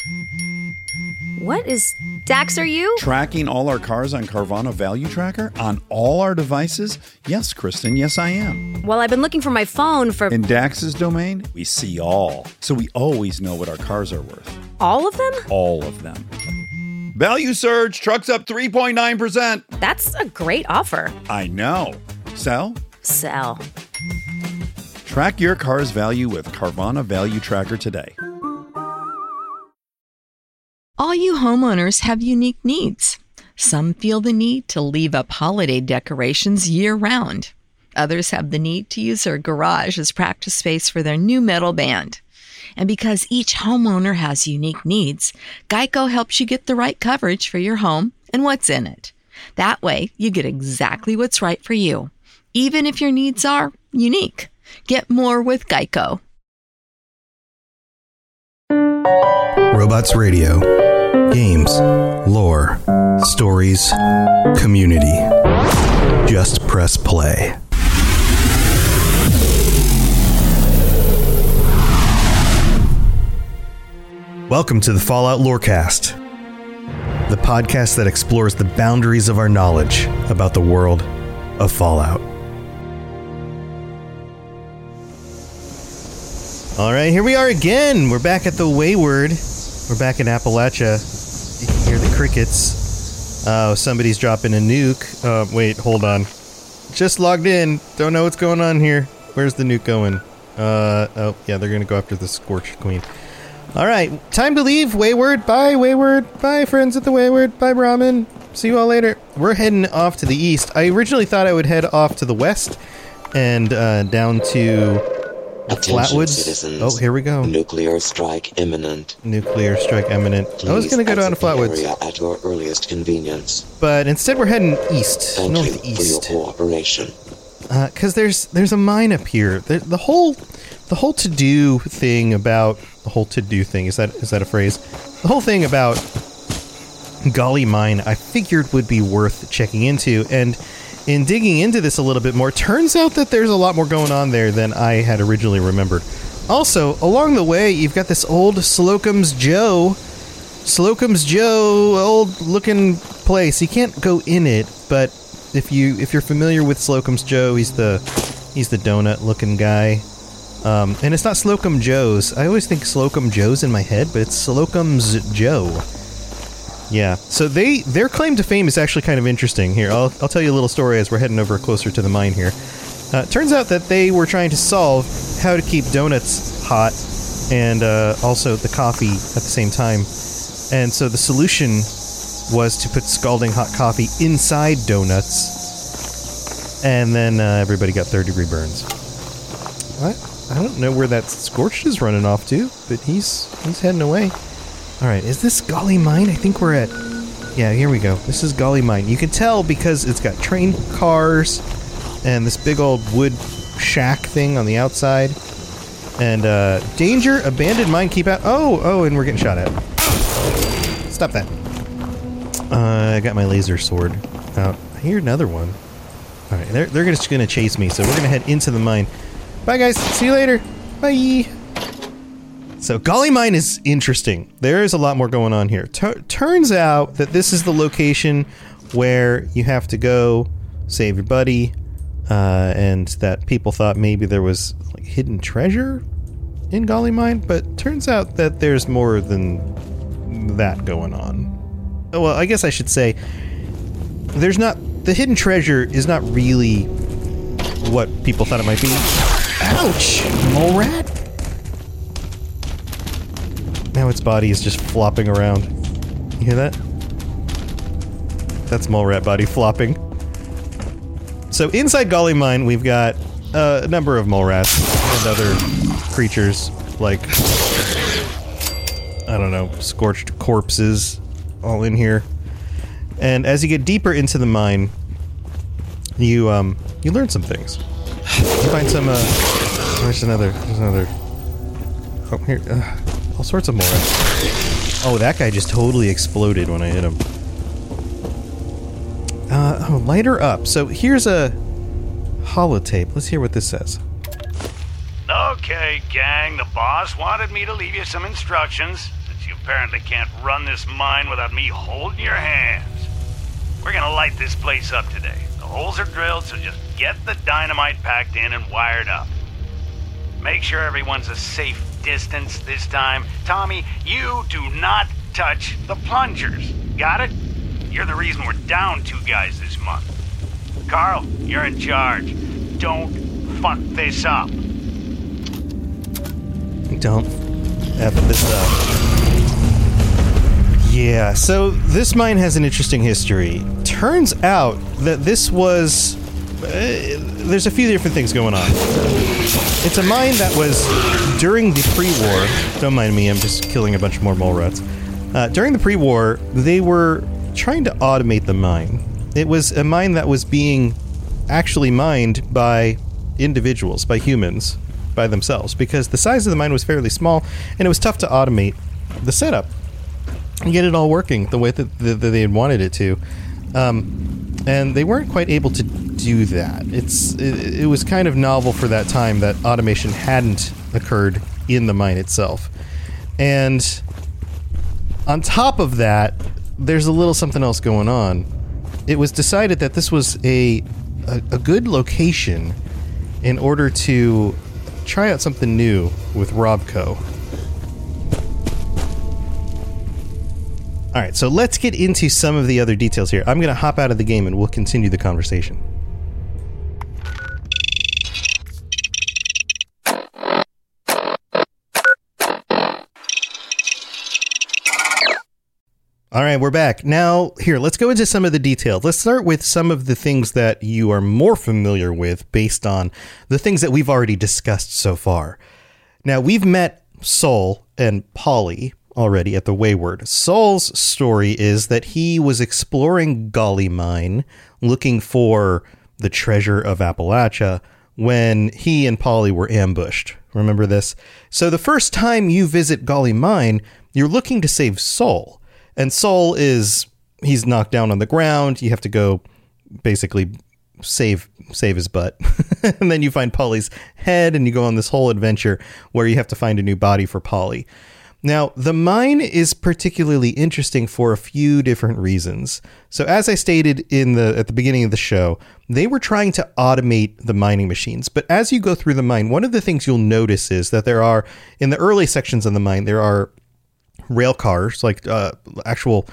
What is... Dax, are you? Tracking all our cars on Carvana Value Tracker on all our devices? Yes, Kristen, yes I am. Well, I've been looking for my phone for... In Dax's domain, we see all. So we always know what our cars are worth. All of them? All of them. Value surge, trucks up 3.9%. That's a great offer. I know. Sell? Sell. Track your car's value with Carvana Value Tracker today. All you homeowners have unique needs. Some feel the need to leave up holiday decorations year-round. Others have the need to use their garage as practice space for their new metal band. And because each homeowner has unique needs, Geico helps you get the right coverage for your home and what's in it. That way, you get exactly what's right for you, even if your needs are unique. Get more with Geico. Robots Radio. Games, lore, stories, community. Just press play. Welcome to the Fallout Lorecast, the podcast that explores the boundaries of our knowledge about the world of Fallout. All right, here we are again. We're back at the Wayward. We're back in Appalachia. You can hear the crickets. Oh, somebody's dropping a nuke. Wait, hold on. Just logged in. Don't know what's going on here. Where's the nuke going? Oh, yeah, they're going to go after the Scorched Queen. All right, time to leave. Wayward. Bye, Wayward. Bye, friends at the Wayward. Bye, Brahmin. See you all later. We're heading off to the east. I originally thought I would head off to the west and down to... Flatwoods. Citizens. Oh, here we go. Nuclear strike imminent. Nuclear strike imminent. Please I was going to go down to Flatwoods. Area at your earliest convenience. But instead we're heading east, Thank northeast. you for your cooperation. Because there's a mine up here. The whole to-do thing about... The whole to-do thing, is that a phrase? The whole thing about Golly Mine I figured would be worth checking into, and in digging into this a little bit more, turns out that there's a lot more going on there than I had originally remembered. Also, along the way, you've got this old Slocum's Joe, old-looking place. You can't go in it, but if you're familiar with Slocum's Joe, he's the donut-looking guy. And it's not Slocum Joe's. I always think Slocum Joe's in my head, but it's Slocum's Joe. Yeah, so their claim to fame is actually kind of interesting. Here, I'll tell you a little story as we're heading over closer to the mine here. Turns out that they were trying to solve how to keep donuts hot and also the coffee at the same time. And so the solution was to put scalding hot coffee inside donuts, and then everybody got third-degree burns. What? I don't know where that Scorched is running off to, but he's heading away. Alright, is this Golly Mine? I think we're at... Yeah, here we go. This is Golly Mine. You can tell because it's got train cars and this big old wood shack thing on the outside. And, danger, abandoned mine, keep out... Oh, and we're getting shot at. Stop that. I got my laser sword out. I hear another one. Alright, they're just gonna chase me, so we're gonna head into the mine. Bye, guys. See you later. Bye. So, Golly Mine is interesting. There is a lot more going on here. Turns out that this is the location where you have to go save your buddy, and that people thought maybe there was like hidden treasure in Golly Mine, but turns out that there's more than that going on. Well, I guess I should say there's not... The hidden treasure is not really what people thought it might be. Ouch! Mole rat? Now its body is just flopping around. You hear that? That's mole rat body flopping. So inside Golly Mine, we've got a number of mole rats and other creatures like, I don't know, scorched corpses all in here. And as you get deeper into the mine, you learn some things. You find some, there's another, oh, here, all sorts of mole rats. Oh, that guy just totally exploded when I hit him. Lighter up. So here's a holotape. Let's hear what this says. Okay, gang, the boss wanted me to leave you some instructions. Since you've apparently can't run this mine without me holding your hands. We're gonna light this place up today. The holes are drilled, so just get the dynamite packed in and wired up. Make sure everyone's a safe distance this time. Tommy, you do not touch the plungers. Got it? You're the reason we're down 2 guys this month. Carl, you're in charge. Don't fuck this up. Don't F this up. Yeah, so this mine has an interesting history. Turns out that this was... there's a few different things going on. It's a mine that was during the pre-war... Don't mind me, I'm just killing a bunch of more mole rats. During the pre-war, they were trying to automate the mine. It was a mine that was being actually mined by individuals, by humans, by themselves, because the size of the mine was fairly small, and it was tough to automate the setup and get it all working the way that they had wanted it to. And they weren't quite able to do that. It was kind of novel for that time that automation hadn't occurred in the mine itself. And on top of that, there's a little something else going on. It was decided that this was a good location in order to try out something new with Robco. Alright, so let's get into some of the other details here. I'm going to hop out of the game and we'll continue the conversation. Alright, we're back. Now, here, let's go into some of the details. Let's start with some of the things that you are more familiar with based on the things that we've already discussed so far. Now, we've met Sol and Polly already at the Wayward. Sol's story is that he was exploring Golly Mine, looking for the treasure of Appalachia, when he and Polly were ambushed. Remember this? So the first time you visit Golly Mine, you're looking to save Sol. And Sol he's knocked down on the ground. You have to go basically save his butt. And then you find Polly's head and you go on this whole adventure where you have to find a new body for Polly. Now, the mine is particularly interesting for a few different reasons. So as I stated at the beginning of the show, they were trying to automate the mining machines. But as you go through the mine, one of the things you'll notice is that there are, in the early sections of the mine, there are rail cars, like actual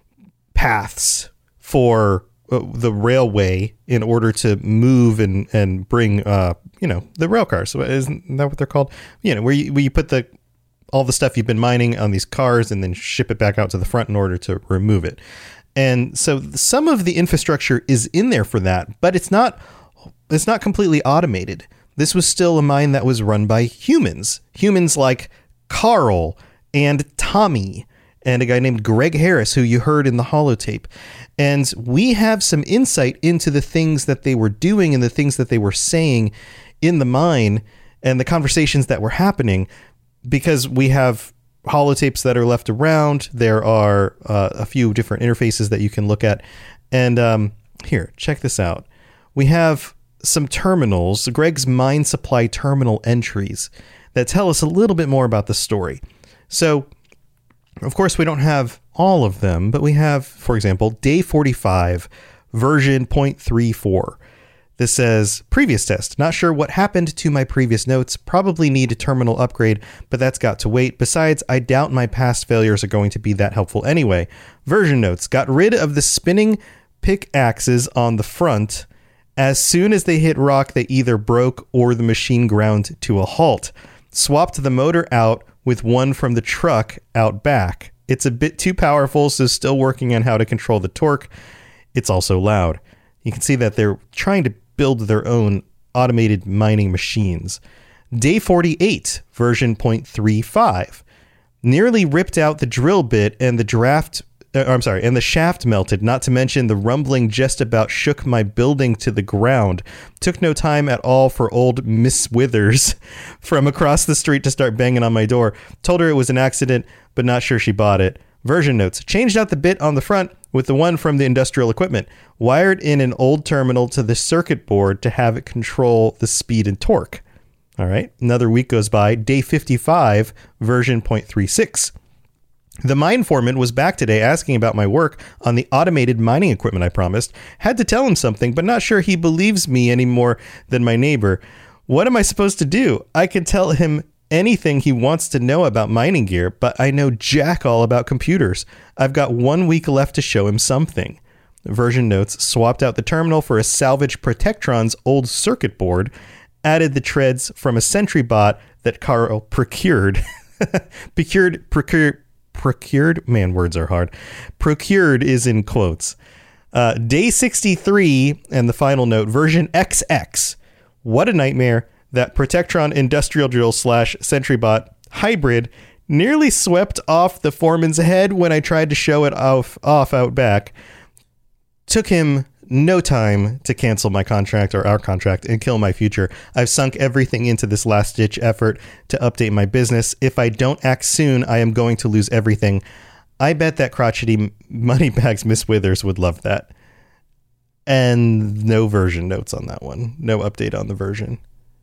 paths for the railway in order to move and bring, the rail cars. Isn't that what they're called? Where you put all the stuff you've been mining on these cars and then ship it back out to the front in order to remove it. And so some of the infrastructure is in there for that, but it's not completely automated. This was still a mine that was run by humans like Carl and Tommy and a guy named Greg Harris, who you heard in the holotape. And we have some insight into the things that they were doing and the things that they were saying in the mine and the conversations that were happening, because we have holotapes that are left around. There are a few different interfaces that you can look at. And here, check this out. We have some terminals, Greg's mine supply terminal entries, that tell us a little bit more about the story. So, of course, we don't have all of them, but we have, for example, day 45, version 0.34. This says, previous test. Not sure what happened to my previous notes. Probably need a terminal upgrade, but that's got to wait. Besides, I doubt my past failures are going to be that helpful anyway. Version notes. Got rid of the spinning pickaxes on the front. As soon as they hit rock, they either broke or the machine ground to a halt. Swapped the motor out with one from the truck out back. It's a bit too powerful, so still working on how to control the torque. It's also loud. You can see that they're trying to build their own automated mining machines. Day 48, version 0.35. Nearly ripped out the drill bit and the shaft melted, not to mention the rumbling just about shook my building to the ground. Took no time at all for old Miss Withers from across the street to start banging on my door. Told her it was an accident, but not sure she bought it. Version notes. Changed out the bit on the front with the one from the industrial equipment. Wired in an old terminal to the circuit board to have it control the speed and torque. All right. Another week goes by. Day 55, version 0.36. The mine foreman was back today asking about my work on the automated mining equipment I promised. Had to tell him something, but not sure he believes me any more than my neighbor. What am I supposed to do? I can tell him anything he wants to know about mining gear, but I know jack all about computers. I've got 1 week left to show him something. Version notes, swapped out the terminal for a salvaged Protectron's old circuit board, added the treads from a Sentry bot that Carl procured. Procured? Man, words are hard. Procured is in quotes. Day 63, and the final note, version XX. What a nightmare. That Protectron industrial drill / Sentry bot hybrid nearly swept off the foreman's head when I tried to show it off out back. Took him no time to cancel my contract or our contract and kill my future. I've sunk everything into this last-ditch effort to update my business. If I don't act soon, I am going to lose everything. I bet that crotchety Moneybags Miss Withers would love that. And no version notes on that one. No update on the version.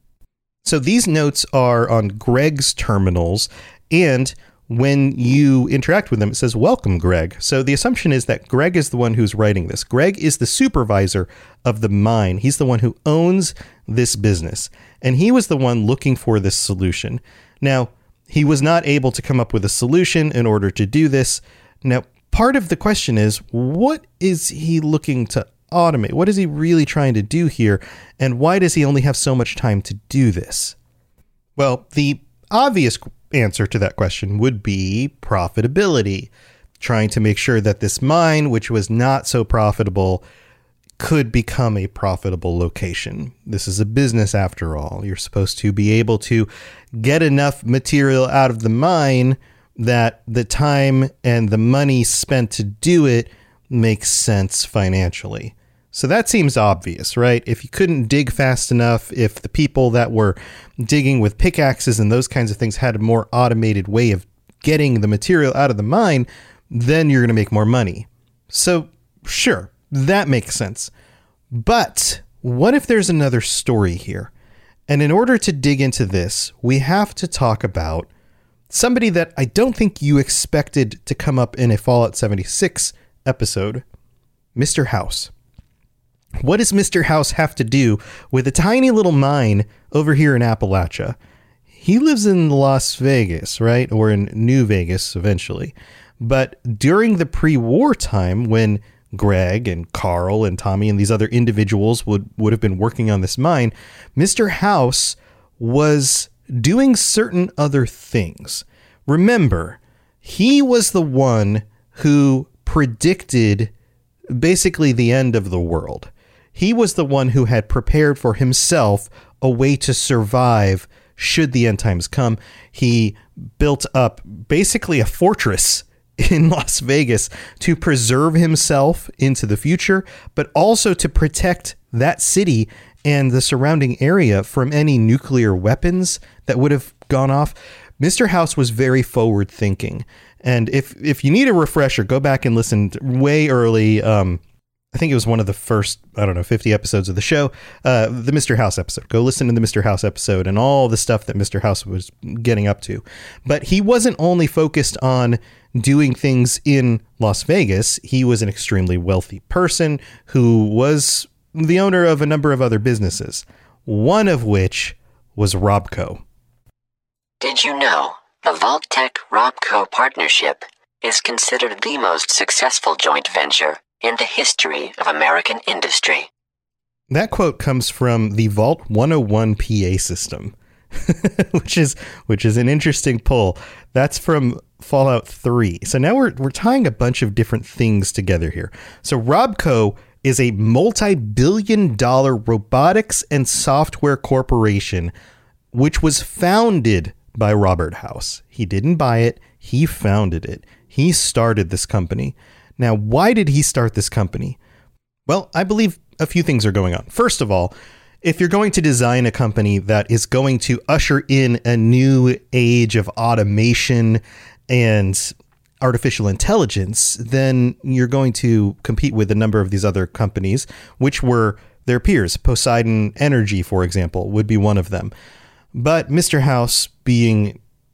So these notes are on Greg's terminals, and when you interact with them, it says, welcome, Greg. So the assumption is that Greg is the one who's writing this. Greg is the supervisor of the mine. He's the one who owns this business, and he was the one looking for this solution. Now, he was not able to come up with a solution in order to do this. Now, part of the question is, what is he looking to automate? What is he really trying to do here? And why does he only have so much time to do this? Well, the obvious answer to that question would be profitability. Trying to make sure that this mine, which was not so profitable, could become a profitable location. This is a business after all. You're supposed to be able to get enough material out of the mine that the time and the money spent to do it makes sense financially. So that seems obvious, right? If you couldn't dig fast enough, if the people that were digging with pickaxes and those kinds of things had a more automated way of getting the material out of the mine, then you're going to make more money. So sure, that makes sense. But what if there's another story here? And in order to dig into this, we have to talk about somebody that I don't think you expected to come up in a Fallout 76 episode, Mr. House. What does Mr. House have to do with a tiny little mine over here in Appalachia? He lives in Las Vegas, right? Or in New Vegas eventually. But during the pre-war time, when Greg and Carl and Tommy and these other individuals would have been working on this mine, Mr. House was doing certain other things. Remember, he was the one who predicted basically the end of the world. He was the one who had prepared for himself a way to survive should the end times come. He built up basically a fortress in Las Vegas to preserve himself into the future, but also to protect that city and the surrounding area from any nuclear weapons that would have gone off. Mr. House was very forward thinking. And if you need a refresher, go back and listen to way early. I think it was one of the first, 50 episodes of the show, the Mr. House episode. Go listen to the Mr. House episode and all the stuff that Mr. House was getting up to. But he wasn't only focused on doing things in Las Vegas. He was an extremely wealthy person who was the owner of a number of other businesses, one of which was Robco. Did you know the Vault-Tec-Robco partnership is considered the most successful joint venture in the history of American industry? That quote comes from the Vault 101 PA system, which is an interesting pull. That's from Fallout 3. So now we're tying a bunch of different things together here. So Robco is a multi-billion-dollar robotics and software corporation which was founded by Robert House. He didn't buy it. He founded it. He started this company. Now, why did he start this company? Well, I believe a few things are going on. First of all, if you're going to design a company that is going to usher in a new age of automation and artificial intelligence, then you're going to compete with a number of these other companies, which were their peers. Poseidon Energy, for example, would be one of them. But Mr. House, being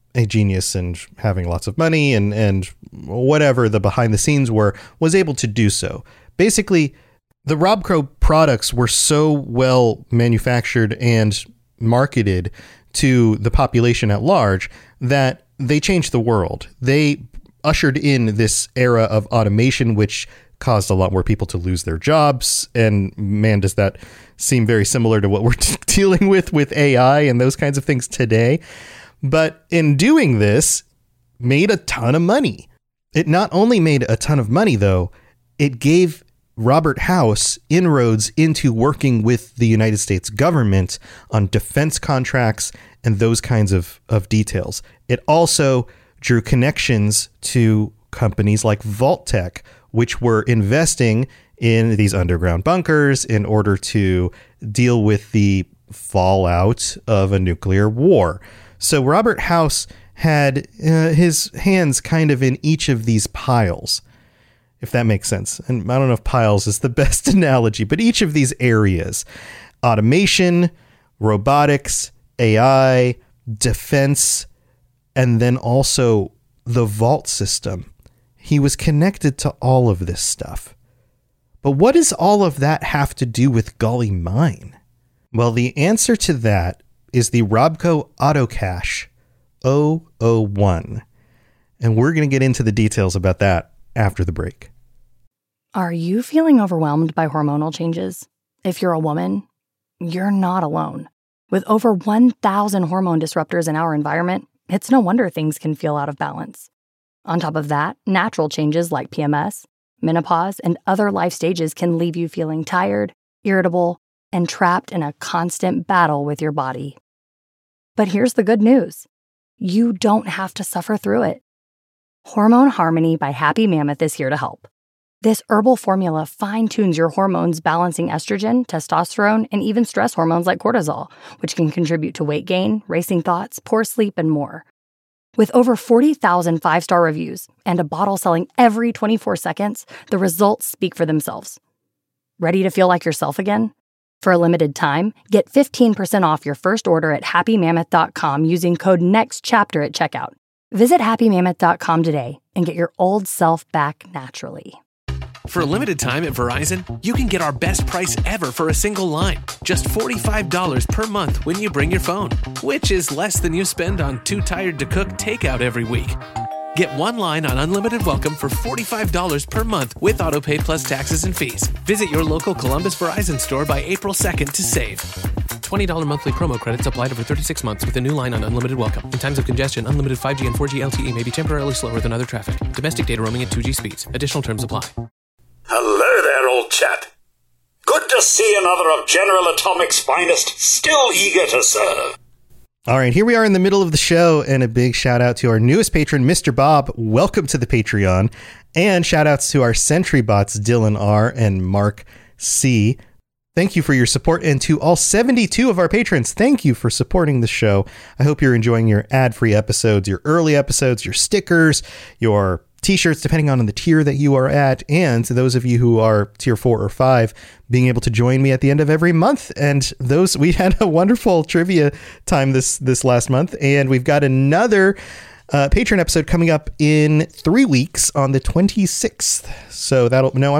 a genius and having lots of money and whatever the behind the scenes were, was able to do so. Basically, the Robco products were so well manufactured and marketed to the population at large that they changed the world. They ushered in this era of automation, which caused a lot more people to lose their jobs. And man, does that seem very similar to what we're dealing with AI and those kinds of things today. But in doing this, made a ton of money. It not only made a ton of money, though, it gave Robert House inroads into working with the United States government on defense contracts and those kinds of details. It also drew connections to companies like Vault-Tec, which were investing in these underground bunkers in order to deal with the fallout of a nuclear war. So Robert House had his hands kind of in each of these piles, if that makes sense. And I don't know if piles is the best analogy, but each of these areas: automation, robotics, AI, defense, and then also the vault system. He was connected to all of this stuff. But what does all of that have to do with Gully Mine? Well, the answer to that is the Robco AutoCache 001. And we're going to get into the details about that after the break. Are you feeling overwhelmed by hormonal changes? If you're a woman, you're not alone. With over 1,000 hormone disruptors in our environment, it's no wonder things can feel out of balance. On top of that, natural changes like PMS, menopause, and other life stages can leave you feeling tired, irritable, and trapped in a constant battle with your body. But here's the good news. You don't have to suffer through it. Hormone Harmony by Happy Mammoth is here to help. This herbal formula fine-tunes your hormones, balancing estrogen, testosterone, and even stress hormones like cortisol, which can contribute to weight gain, racing thoughts, poor sleep, and more. With over 40,000 five-star reviews and a bottle selling every 24 seconds, the results speak for themselves. Ready to feel like yourself again? For a limited time, get 15% off your first order at happymammoth.com using code NEXTCHAPTER at checkout. Visit happymammoth.com today and get your old self back naturally. For a limited time at Verizon, you can get our best price ever for a single line. Just $45 per month when you bring your phone, which is less than you spend on Too Tired to Cook takeout every week. Get one line on Unlimited Welcome for $45 per month with AutoPay plus taxes and fees. Visit your local Columbus Verizon store by April 2nd to save. $20 monthly promo credits applied over 36 months with a new line on Unlimited Welcome. In times of congestion, unlimited 5G and 4G LTE may be temporarily slower than other traffic. Domestic data roaming at 2G speeds. Additional terms apply. Hello there, old chap. Good to see another of General Atomic's finest, still eager to serve. All right, here we are in the middle of the show, and a big shout out to our newest patron, Mr. Bob. Welcome to the Patreon. And shout outs to our Sentry bots, Dylan R. and Mark C. Thank you for your support, and to all 72 of our patrons, thank you for supporting the show. I hope you're enjoying your ad-free episodes, your early episodes, your stickers, your t-shirts, depending on the tier that you are at, and to those of you who are tier 4 or 5, being able to join me at the end of every month. And we had a wonderful trivia time this last month, and we've got another Patreon episode coming up in 3 weeks on the 26th. So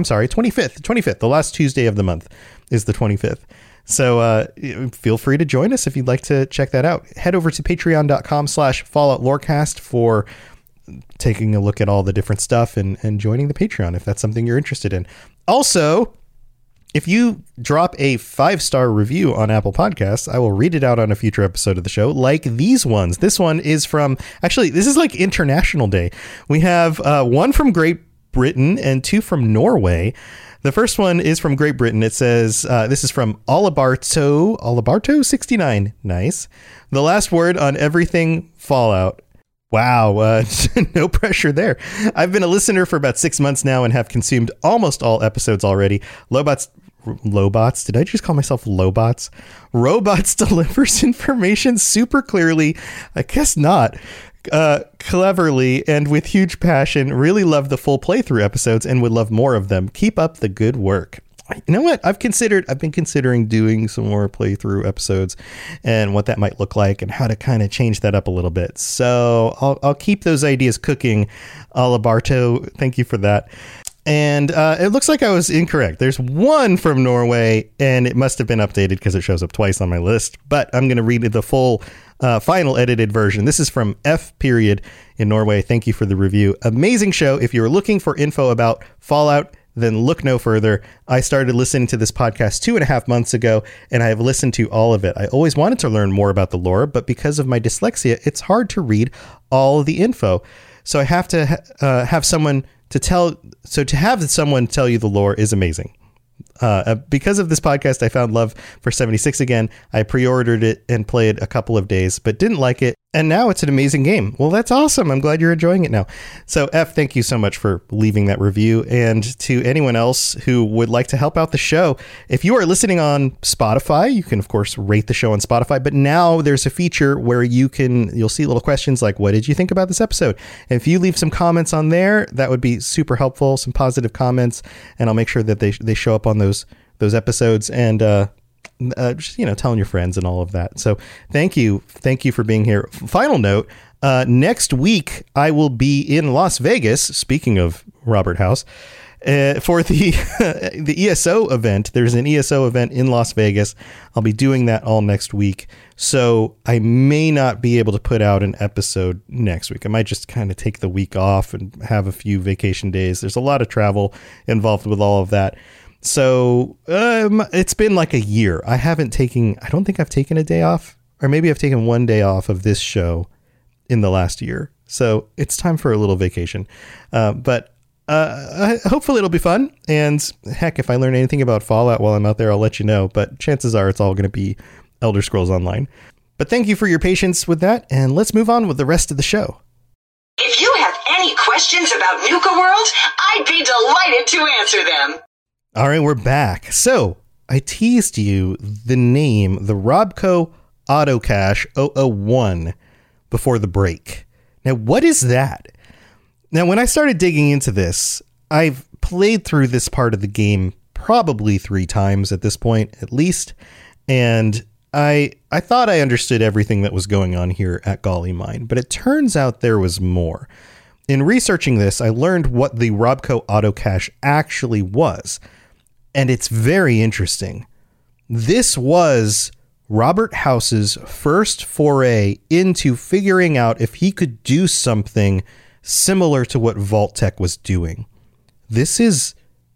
25th. The last Tuesday of the month is the 25th. So feel free to join us if you'd like to check that out. Head over to patreon.com/FalloutLorecast for taking a look at all the different stuff and joining the Patreon if that's something you're interested in. Also, if you drop a 5-star review on Apple Podcasts, I will read it out on a future episode of the show, like these ones. This one is this is like International Day. We have one from Great Britain and 2 from Norway. The first one is from Great Britain. It says, this is from Olibarto69. Nice. The last word on everything Fallout. Wow, no pressure there. I've been a listener for about 6 months now and have consumed almost all episodes already. Lobots, did I just call myself Lobots? Robots delivers information super clearly, I guess not, cleverly, and with huge passion. Really love the full playthrough episodes and would love more of them. Keep up the good work. You know what? I've been considering doing some more playthrough episodes and what that might look like and how to kind of change that up a little bit. So I'll keep those ideas cooking. Alabarto, thank you for that. And it looks like I was incorrect. There's one from Norway, and it must have been updated because it shows up twice on my list. But I'm going to read the full final edited version. This is from F. in Norway. Thank you for the review. Amazing show. If you're looking for info about Fallout, then look no further. I started listening to this podcast 2.5 months ago, and I have listened to all of it. I always wanted to learn more about the lore, but because of my dyslexia, it's hard to read all of the info. So I have to have someone to tell. So to have someone tell you the lore is amazing. Because of this podcast, I found love for 76 again. I pre-ordered it and played a couple of days, but didn't like it. And now it's an amazing game. Well, that's awesome. I'm glad you're enjoying it now. So F, thank you so much for leaving that review. And to anyone else who would like to help out the show, if you are listening on Spotify, you can of course rate the show on Spotify, but now there's a feature where you'll see little questions like, what did you think about this episode? And if you leave some comments on there, that would be super helpful, some positive comments, and I'll make sure that they show up on those episodes, and just, telling your friends and all of that. So thank you for being here. Final note, next week I will be in Las Vegas, speaking of Robert House, for the ESO event. There's an ESO event in Las Vegas. I'll be doing that all next week, so I may not be able to put out an episode next week. I might just kind of take the week off and have a few vacation days. There's a lot of travel involved with all of that. So it's been like a year. I don't think I've taken a day off, or maybe I've taken one day off of this show in the last year. So it's time for a little vacation. But hopefully it'll be fun. And heck, if I learn anything about Fallout while I'm out there, I'll let you know. But chances are it's all going to be Elder Scrolls Online. But thank you for your patience with that. And let's move on with the rest of the show. If you have any questions about Nuka World, I'd be delighted to answer them. All right, we're back. So I teased you the name, the Robco Autocache 001, before the break. Now, what is that? Now, when I started digging into this, I've played through this part of the game probably 3 times at this point, at least. And I thought I understood everything that was going on here at Golly Mine, but it turns out there was more. In researching this, I learned what the Robco Autocache actually was. And it's very interesting. This was Robert House's first foray into figuring out if he could do something similar to what Vault-Tec was doing. This is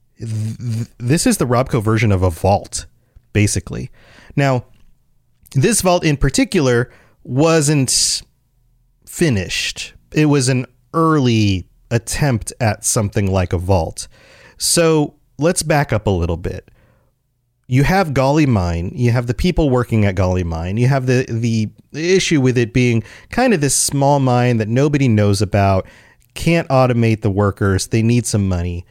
the Robco version of a vault, basically. Now, this vault in particular wasn't finished. It was an early attempt at something like a vault. So let's back up a little bit. You have Golly Mine. You have the people working at Golly Mine. You have the issue with it being kind of this small mine that nobody knows about, can't automate the workers. They need some money.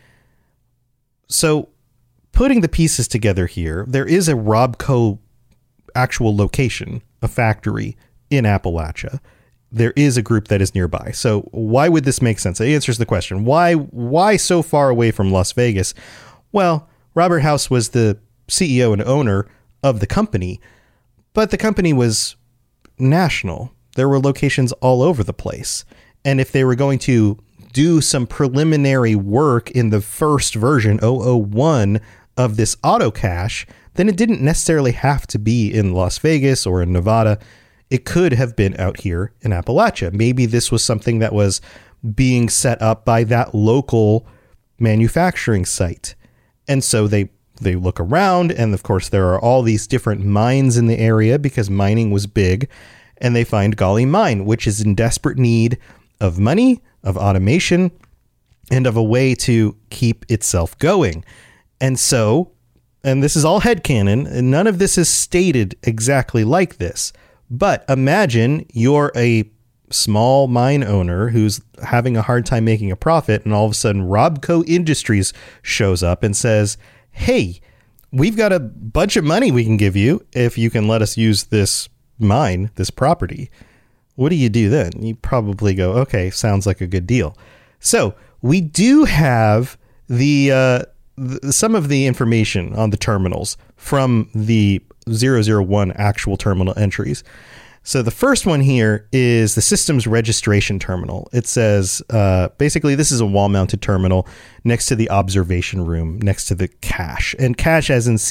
So putting the pieces together here, there is a Robco actual location, a factory in Appalachia. There is a group that is nearby. So why would this make sense? It answers the question. Why so far away from Las Vegas? Well, Robert House was the CEO and owner of the company, but the company was national. There were locations all over the place. And if they were going to do some preliminary work in the first version, 001, of this autocache, then it didn't necessarily have to be in Las Vegas or in Nevada. It could have been out here in Appalachia. Maybe this was something that was being set up by that local manufacturing site. And so they look around, and of course there are all these different mines in the area because mining was big, and they find Golly Mine, which is in desperate need of money, of automation, and of a way to keep itself going. And so, and this is all headcanon, and none of this is stated exactly like this, but imagine you're a small mine owner who's having a hard time making a profit, and all of a sudden Robco Industries shows up and says, hey, we've got a bunch of money we can give you if you can let us use this mine, this property. What do you do then? You probably go, okay, sounds like a good deal. So we do have the some of the information on the terminals from the 001 actual terminal entries. So the first one here is the system's registration terminal. It says, basically, this is a wall-mounted terminal next to the observation room, next to the cache. And cache as in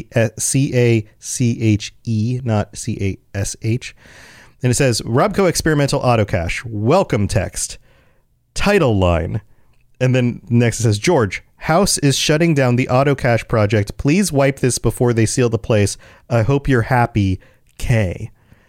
C-A-C-H-E, not C-A-S-H. And it says, Robco Experimental Auto Cache, welcome text, title line. And then next it says, George, House is shutting down the auto cache project. Please wipe this before they seal the place. I hope you're happy, K.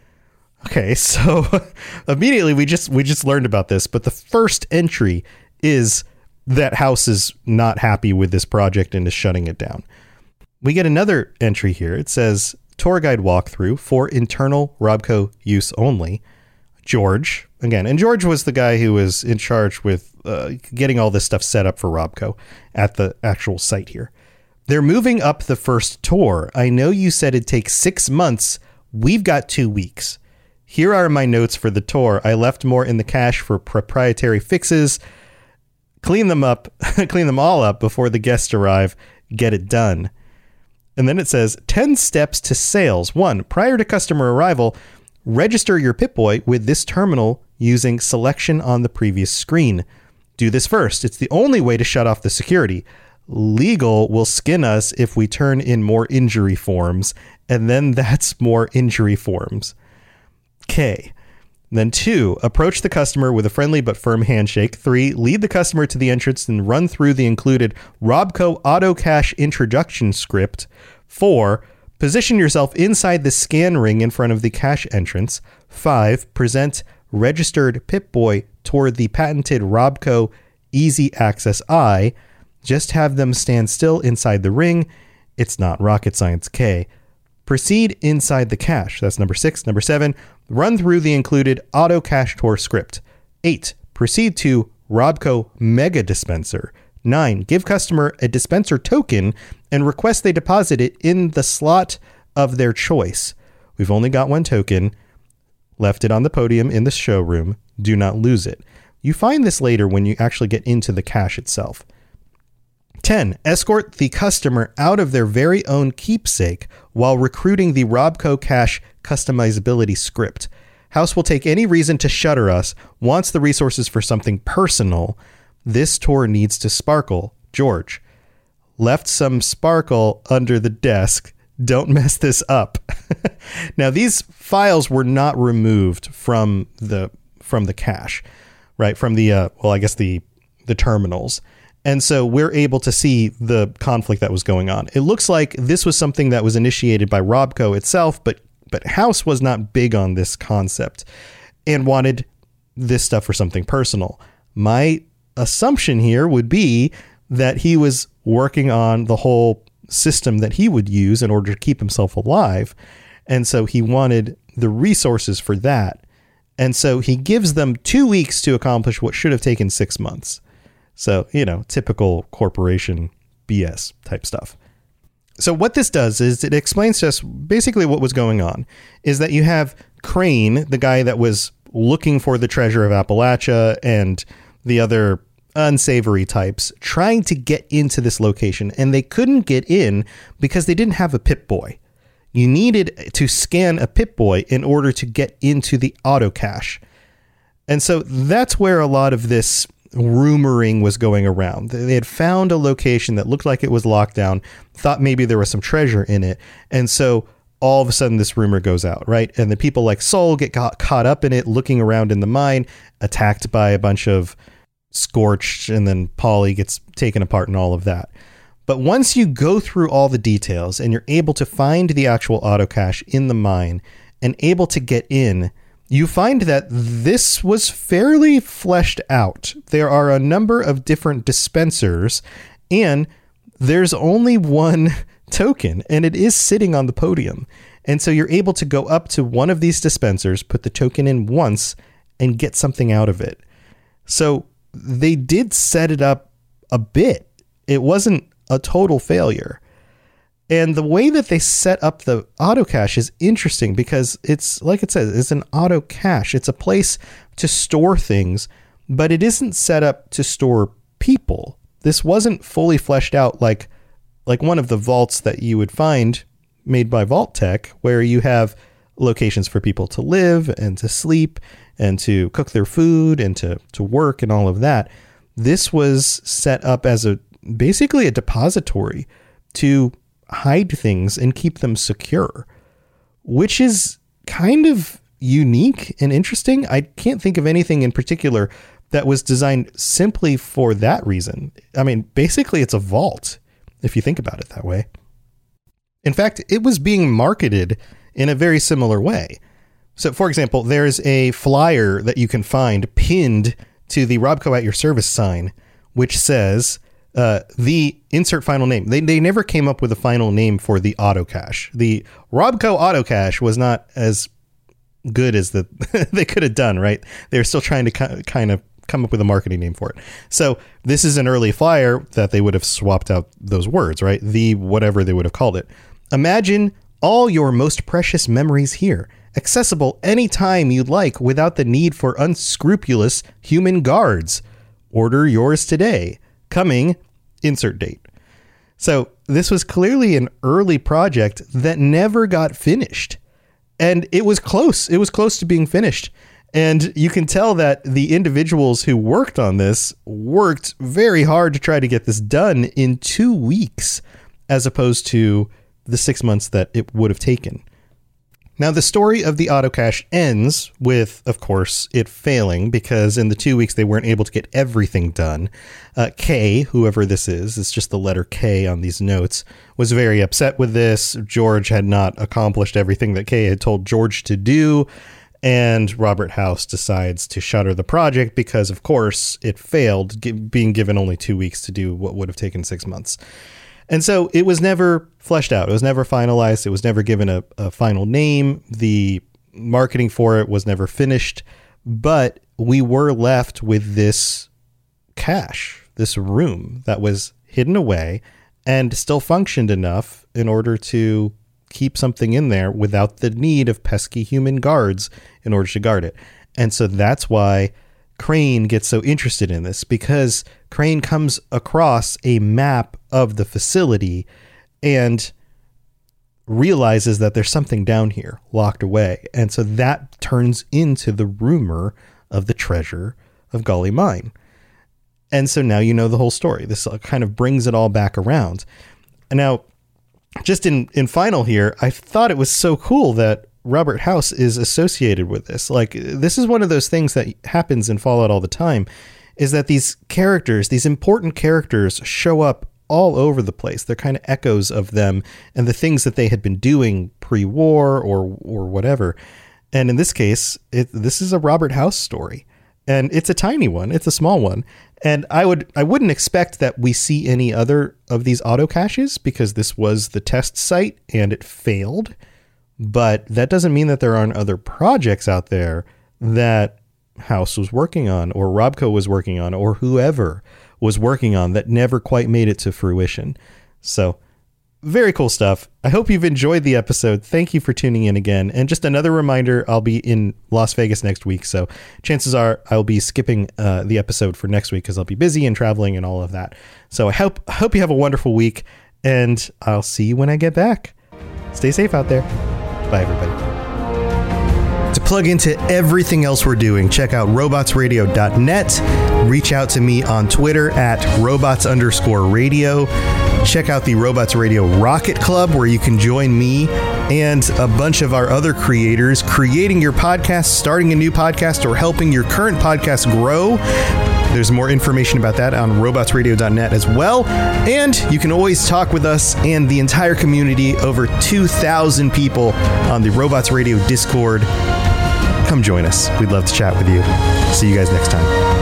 Okay, so immediately we just learned about this, but the first entry is that House is not happy with this project and is shutting it down. We get another entry here. It says, tour guide walkthrough for internal Robco use only. George, again, and George was the guy who was in charge with getting all this stuff set up for Robco at the actual site here. They're moving up the first tour. I know you said it'd take 6 months. We've got 2 weeks. Here are my notes for the tour. I left more in the cache for proprietary fixes. Clean them all up before the guests arrive. Get it done. And then it says 10 steps to sales. 1, prior to customer arrival, register your Pip-Boy with this terminal using selection on the previous screen. Do this first. It's the only way to shut off the security. Legal will skin us if we turn in more injury forms, and then that's more injury forms. K. Then 2, approach the customer with a friendly but firm handshake. 3, lead the customer to the entrance and run through the included Robco Auto Cache introduction script. 4, position yourself inside the scan ring in front of the cache entrance. 5, present registered Pip-Boy toward the patented Robco Easy Access Eye. Just have them stand still inside the ring. It's not rocket science, K. Proceed inside the cache. That's number 6. Number 7, run through the included auto cache tour script. 8, proceed to Robco Mega Dispenser. 9, give customer a dispenser token and request they deposit it in the slot of their choice. We've only got 1 token. Left it on the podium in the showroom. Do not lose it. You find this later when you actually get into the cache itself. 10, escort the customer out of their very own keepsake while recruiting the Robco Cache customizability script. House will take any reason to shutter us, wants the resources for something personal. This tour needs to sparkle. George, left some sparkle under the desk. Don't mess this up. Now, these files were not removed from the cache, right? From the, the terminals. And so we're able to see the conflict that was going on. It looks like this was something that was initiated by Robco itself, but House was not big on this concept and wanted this stuff for something personal. My assumption here would be that he was working on the whole system that he would use in order to keep himself alive. And so he wanted the resources for that. And so he gives them 2 weeks to accomplish what should have taken 6 months. So, typical corporation BS type stuff. So what this does is it explains to us basically what was going on is that you have Crane, the guy that was looking for the treasure of Appalachia, and the other unsavory types trying to get into this location, and they couldn't get in because they didn't have a Pip-Boy. You needed to scan a Pip-Boy in order to get into the auto cache. And so that's where a lot of this rumoring was going around. They had found a location that looked like it was locked down, thought maybe there was some treasure in it. And so all of a sudden this rumor goes out, right? And the people like Soul get caught up in it, looking around in the mine, attacked by a bunch of Scorched, and then Polly gets taken apart and all of that. But once you go through all the details and you're able to find the actual auto cache in the mine and able to get in, you find that this was fairly fleshed out. There are a number of different dispensers, and there's only 1 token, and it is sitting on the podium. And so you're able to go up to one of these dispensers, put the token in once, and get something out of it. So they did set it up a bit. It wasn't a total failure. And the way that they set up the auto cache is interesting because it's, like it says, it's an auto cache. It's a place to store things, but it isn't set up to store people. this wasn't fully fleshed out like one of the vaults that you would find made by Vault-Tec, where you have locations for people to live and to sleep and to cook their food and to work and all of that. This was set up as basically a depository to hide things and keep them secure, which is kind of unique and interesting. I can't think of anything in particular that was designed simply for that reason. I mean, basically it's a vault, if you think about it that way. In fact, it was being marketed in a very similar way. So, for example, there's a flyer that you can find pinned to the Robco at your service sign, which says the insert final name. They never came up with a final name for the autocache. The Robco autocache was not as good as they could have done, right? They were still trying to kind of come up with a marketing name for it. So this is an early flyer that they would have swapped out those words, right? The whatever they would have called it. Imagine all your most precious memories here, accessible anytime you'd like without the need for unscrupulous human guards. Order yours today. Coming, insert date. So this was clearly an early project that never got finished. And it was close. It was close to being finished. And you can tell that the individuals who worked on this worked very hard to try to get this done in 2 weeks, as opposed to the 6 months that it would have taken. Now, the story of the autocache ends with, of course, it failing, because in the 2 weeks they weren't able to get everything done. K, whoever this is, it's just the letter K on these notes, was very upset with this. George had not accomplished everything that K had told George to do. And Robert House decides to shutter the project because, of course, it failed, being given only 2 weeks to do what would have taken 6 months. And so it was never fleshed out. It was never finalized. It was never given a final name. The marketing for it was never finished. But we were left with this cache, this room that was hidden away and still functioned enough in order to keep something in there without the need of pesky human guards in order to guard it. And so that's why Crane gets so interested in this, because Crane comes across a map of the facility and realizes that there's something down here locked away. And so that turns into the rumor of the treasure of Gully Mine. And so now you know the whole story. This kind of brings it all back around. And now, just in final here, I thought it was so cool that Robert House is associated with this. Like, this is one of those things that happens in Fallout all the time, is that these characters, these important characters, show up all over the place. They're kind of echoes of them and the things that they had been doing pre-war or whatever. And in this case, this is a Robert House story, and it's a tiny one. It's a small one. And I wouldn't expect that we see any other of these auto caches, because this was the test site and it failed. But that doesn't mean that there aren't other projects out there that House was working on, or Robco was working on, or whoever was working on that never quite made it to fruition. So very cool stuff. I hope you've enjoyed the episode. Thank you for tuning in again. And just another reminder, I'll be in Las Vegas next week. So chances are I'll be skipping the episode for next week because I'll be busy and traveling and all of that. So I hope you have a wonderful week, and I'll see you when I get back. Stay safe out there. Bye, everybody. To plug into everything else we're doing, check out robotsradio.net. Reach out to me on Twitter at robots_radio. Check out the Robots Radio Rocket Club, where you can join me and a bunch of our other creators creating your podcast, starting a new podcast, or helping your current podcast grow. There's more information about that on robotsradio.net as well. And you can always talk with us and the entire community, over 2,000 people on the Robots Radio Discord. Come join us. We'd love to chat with you. See you guys next time.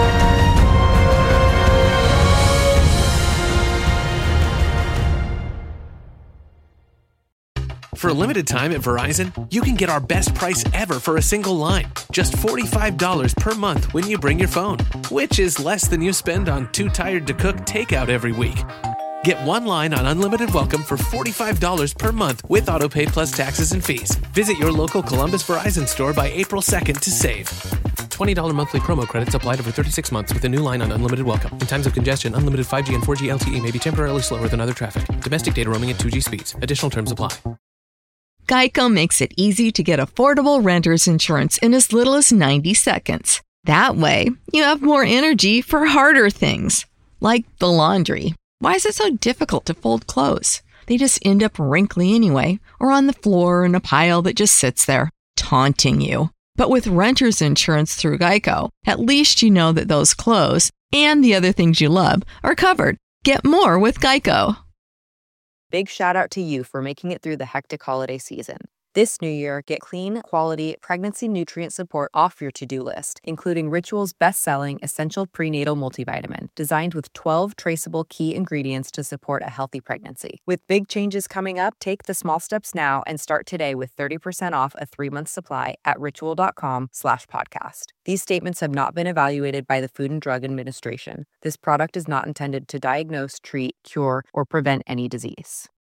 For a limited time at Verizon, you can get our best price ever for a single line. Just $45 per month when you bring your phone, which is less than you spend on Too Tired to Cook takeout every week. Get one line on Unlimited Welcome for $45 per month with AutoPay plus taxes and fees. Visit your local Columbus Verizon store by April 2nd to save. $20 monthly promo credits applied over 36 months with a new line on Unlimited Welcome. In times of congestion, unlimited 5G and 4G LTE may be temporarily slower than other traffic. Domestic data roaming at 2G speeds. Additional terms apply. Geico makes it easy to get affordable renter's insurance in as little as 90 seconds. That way, you have more energy for harder things, like the laundry. Why is it so difficult to fold clothes? They just end up wrinkly anyway, or on the floor in a pile that just sits there, taunting you. But with renter's insurance through Geico, at least you know that those clothes and the other things you love are covered. Get more with Geico. Big shout out to you for making it through the hectic holiday season. This new year, get clean, quality, pregnancy nutrient support off your to-do list, including Ritual's best-selling Essential Prenatal Multivitamin, designed with 12 traceable key ingredients to support a healthy pregnancy. With big changes coming up, take the small steps now and start today with 30% off a 3-month supply at ritual.com/podcast. These statements have not been evaluated by the Food and Drug Administration. This product is not intended to diagnose, treat, cure, or prevent any disease.